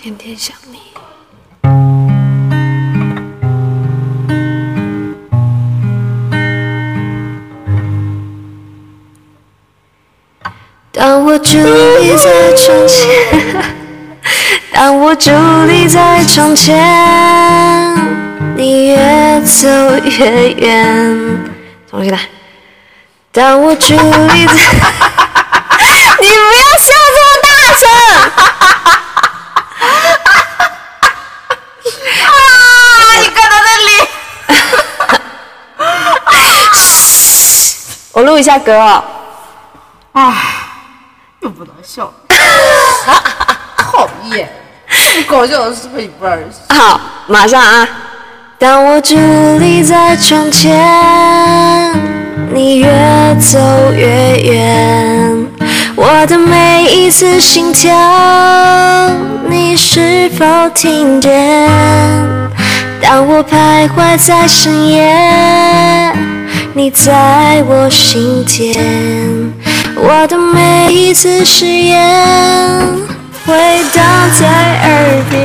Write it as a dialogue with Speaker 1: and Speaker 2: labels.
Speaker 1: 天天想你。当我伫立在窗前，当我伫立在窗前，你越走越远。重新来。当我伫立在，你不要笑这么大声！
Speaker 2: 你看他的
Speaker 1: 脸。我录一下歌哦。
Speaker 2: 又不能笑，讨厌！你搞笑的时候一半。
Speaker 1: 好，马上啊！当我伫立在窗前，你越走越远，我的每一次心跳，你是否听见？当我徘徊在深夜，你在我心间，我的每一次誓言回荡在耳边。